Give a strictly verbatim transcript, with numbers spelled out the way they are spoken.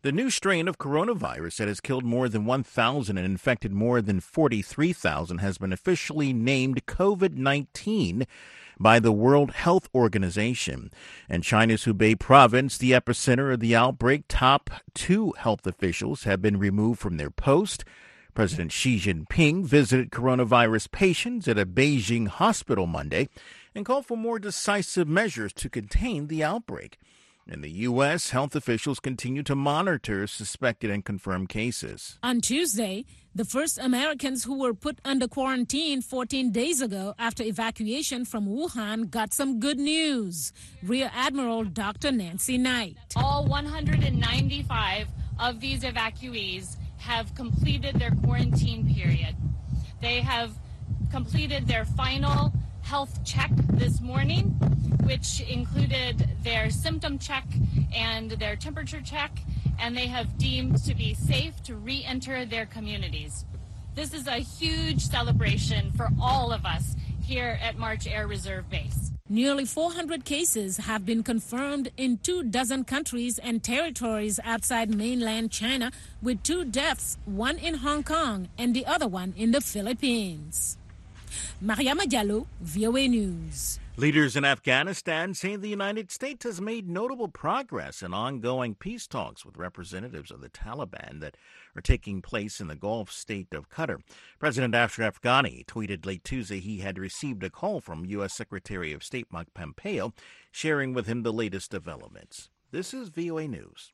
The new strain of coronavirus that has killed more than one thousand and infected more than forty-three thousand has been officially named COVID nineteen by the World Health Organization. And China's Hubei province, the epicenter of the outbreak, top two health officials have been removed from their post. President Xi Jinping visited coronavirus patients at a Beijing hospital Monday and called for more decisive measures to contain the outbreak. In the U S, health officials continue to monitor suspected and confirmed cases. On Tuesday, the first Americans who were put under quarantine fourteen days ago after evacuation from Wuhan got some good news. Rear Admiral Doctor Nancy Knight. All one hundred ninety-five of these evacuees have completed their quarantine period. They have completed their final health check this morning, which included their symptom check and their temperature check, and they have deemed to be safe to re-enter their communities. This is a huge celebration for all of us here at March Air Reserve Base. Nearly four hundred cases have been confirmed in two dozen countries and territories outside mainland China, with two deaths, one in Hong Kong and the other one in the Philippines. Mariama Diallo, V O A News. Leaders in Afghanistan say the United States has made notable progress in ongoing peace talks with representatives of the Taliban that are taking place in the Gulf state of Qatar. President Ashraf Ghani tweeted late Tuesday he had received a call from U S. Secretary of State Mike Pompeo, sharing with him the latest developments. This is V O A News.